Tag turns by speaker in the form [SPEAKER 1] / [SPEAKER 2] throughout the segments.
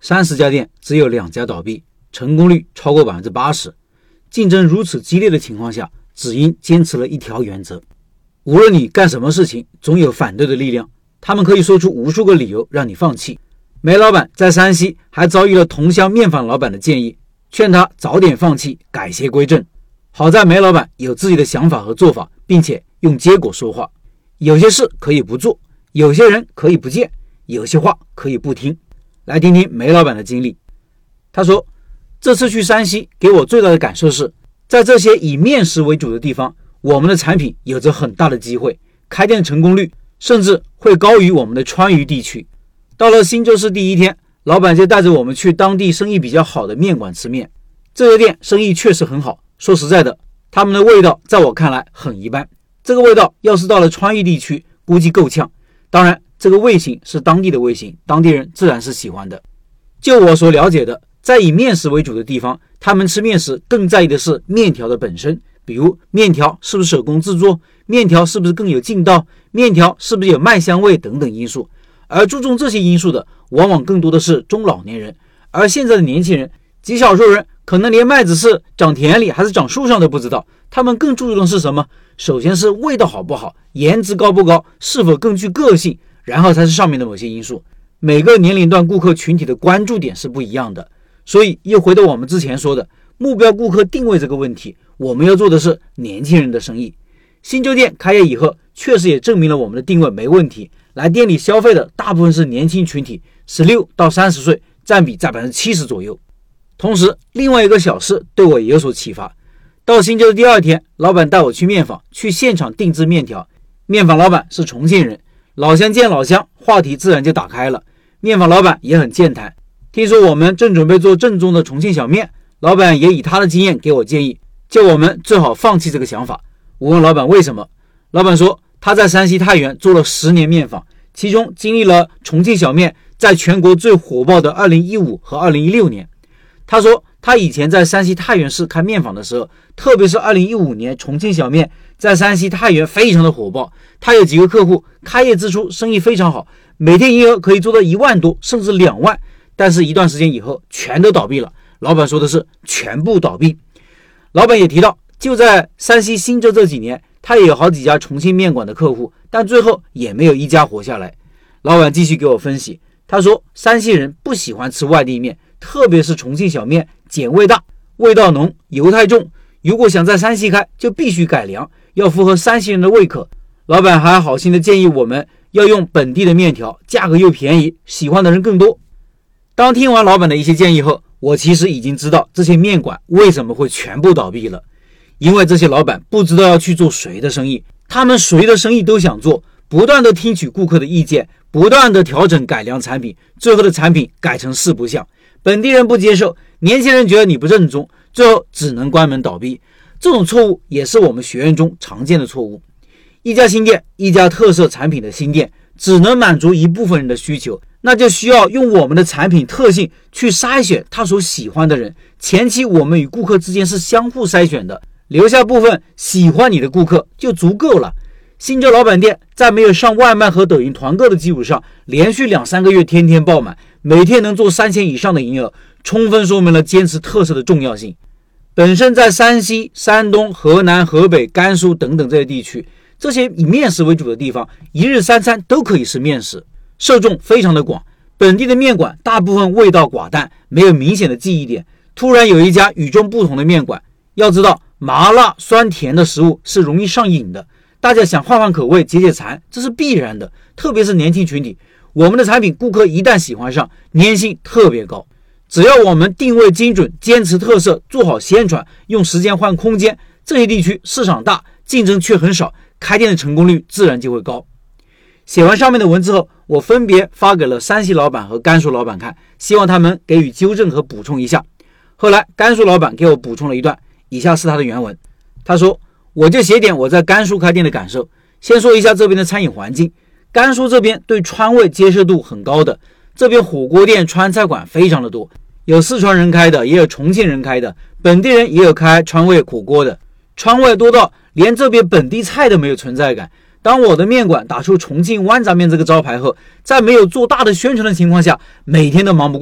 [SPEAKER 1] 30家店只有2家倒闭，成功率超过 80%。 竞争如此激烈的情况下，只因坚持了一条原则：无论你干什么事情，总有反对的力量，他们可以说出无数个理由让你放弃。梅老板在山西还遭遇了同乡面坊老板的建议，劝他早点放弃，改邪归正。好在梅老板有自己的想法和做法，并且用结果说话。有些事可以不做，有些人可以不见，有些话可以不听。来听听梅老板的经历。他说，这次去山西给我最大的感受是，在这些以面食为主的地方，我们的产品有着很大的机会，开店成功率甚至会高于我们的川渝地区。到了新州市第一天，老板就带着我们去当地生意比较好的面馆吃面。这个店生意确实很好，说实在的，他们的味道在我看来很一般。这个味道要是到了川渝地区，估计够呛。当然，这个味型是当地的味型，当地人自然是喜欢的。就我所了解的，在以面食为主的地方，他们吃面时更在意的是面条的本身，比如面条是不是手工制作，面条是不是更有劲道，面条是不是有麦香味等等因素。而注重这些因素的，往往更多的是中老年人。而现在的年轻人，极少数人可能连麦子是长田里还是长树上都不知道，他们更注重的是什么？首先是味道好不好，颜值高不高，是否更具个性，然后才是上面的某些因素。每个年龄段顾客群体的关注点是不一样的，所以又回到我们之前说的目标顾客定位这个问题，我们要做的是年轻人的生意。新洲店开业以后，确实也证明了我们的定位没问题，来店里消费的大部分是年轻群体，16到30岁，占比在 70% 左右。同时，另外一个小事对我也有所启发。到新洲的第2天，老板带我去面坊，去现场定制面条。面坊老板是重庆人，老乡见老乡，话题自然就打开了。面坊老板也很健谈，听说我们正准备做正宗的重庆小面，老板也以他的经验给我建议，叫我们最好放弃这个想法。我问老板为什么，老板说他在山西太原做了10年面坊，其中经历了重庆小面在全国最火爆的2015和2016年。他说他以前在山西太原市开面坊的时候，特别是2015年重庆小面在山西太原非常的火爆，他有几个客户开业之初生意非常好，每天营业额可以做到1万多甚至2万，但是一段时间以后全都倒闭了。老板说的是全部倒闭。老板也提到，就在山西新洲这几年，他也有好几家重庆面馆的客户，但最后也没有一家活下来。老板继续给我分析，他说山西人不喜欢吃外地面，特别是重庆小面，碱味大，味道浓，油太重，如果想在山西开，就必须改良，要符合山西人的胃口。老板还好心的建议我们要用本地的面条，价格又便宜，喜欢的人更多。当听完老板的一些建议后，我其实已经知道这些面馆为什么会全部倒闭了。因为这些老板不知道要去做谁的生意，他们谁的生意都想做，不断的听取顾客的意见，不断的调整改良产品，最后的产品改成4不像，本地人不接受，年轻人觉得你不正宗，最后只能关门倒闭。这种错误也是我们学院中常见的错误。一家新店，一家特色产品的新店，只能满足一部分人的需求，那就需要用我们的产品特性去筛选他所喜欢的人。前期我们与顾客之间是相互筛选的，留下部分喜欢你的顾客就足够了。新洲老板店在没有上外卖和抖音团购的基础上，连续2-3个月天天爆满，每天能做3000以上的营业额，充分说明了坚持特色的重要性。本身在山西、山东、河南、河北、甘肃等等这些地区，这些以面食为主的地方，一日3餐都可以是面食，受众非常的广。本地的面馆大部分味道寡淡，没有明显的记忆点。突然有一家与众不同的面馆，要知道麻辣酸甜的食物是容易上瘾的，大家想换换口味解解馋，这是必然的，特别是年轻群体。我们的产品顾客一旦喜欢上，粘性特别高。只要我们定位精准，坚持特色，做好宣传，用时间换空间，这些地区市场大，竞争却很少，开店的成功率自然就会高。写完上面的文字后，我分别发给了山西老板和甘肃老板看，希望他们给予纠正和补充一下。后来甘肃老板给我补充了一段，以下是他的原文。他说，我就写点我在甘肃开店的感受。先说一下这边的餐饮环境，甘肃这边对川味接受度很高的，这边火锅店、川菜馆非常的多，有四川人开的，也有重庆人开的，本地人也有开川味火锅的，川味多到连这边本地菜都没有存在感。当我的面馆打出重庆豌杂面这个招牌后，在没有做大的宣传的情况下，每天都忙不过来，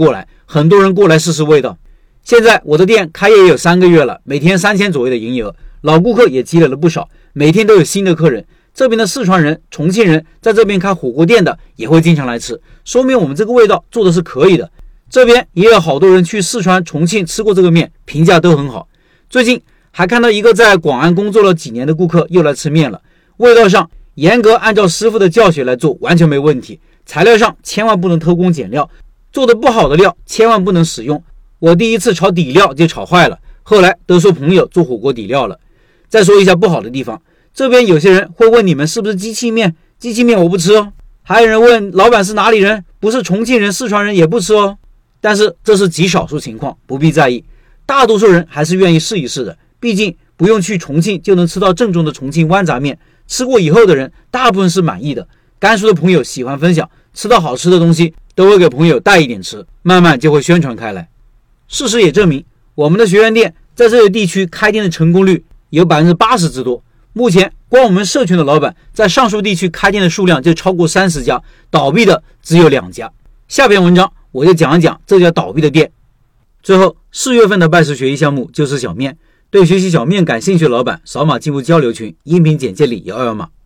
[SPEAKER 1] 很多人过来试试味道。现在我的店开业也有3个月了，每天3000左右的营业额，老顾客也积累了不少，每天都有新的客人。这边的四川人、重庆人在这边开火锅店的也会经常来吃，说明我们这个味道做的是可以的。这边也有好多人去四川、重庆吃过这个面，评价都很好。最近还看到一个在广安工作了几年的顾客又来吃面了，味道上严格按照师傅的教学来做，完全没问题。材料上千万不能偷工减料，做的不好的料千万不能使用。我第一次炒底料就炒坏了，后来都说朋友做火锅底料了。再说一下不好的地方，这边有些人会问你们是不是机器面，机器面我不吃哦。还有人问老板是哪里人，不是重庆人、四川人也不吃哦。但是这是极少数情况，不必在意，大多数人还是愿意试一试的。毕竟不用去重庆就能吃到正宗的重庆豌杂面，吃过以后的人大部分是满意的。甘肃的朋友喜欢分享，吃到好吃的东西都会给朋友带一点吃，慢慢就会宣传开来。事实也证明，我们的学员店在这些地区开店的成功率有 80% 之多。目前光我们社群的老板在上述地区开店的数量就超过30家，倒闭的只有2家。下篇文章我就讲一讲这家倒闭的店。最后，4月份的拜师学艺项目就是小面，对学习小面感兴趣的老板扫码进入交流群，音频简介里有2维码。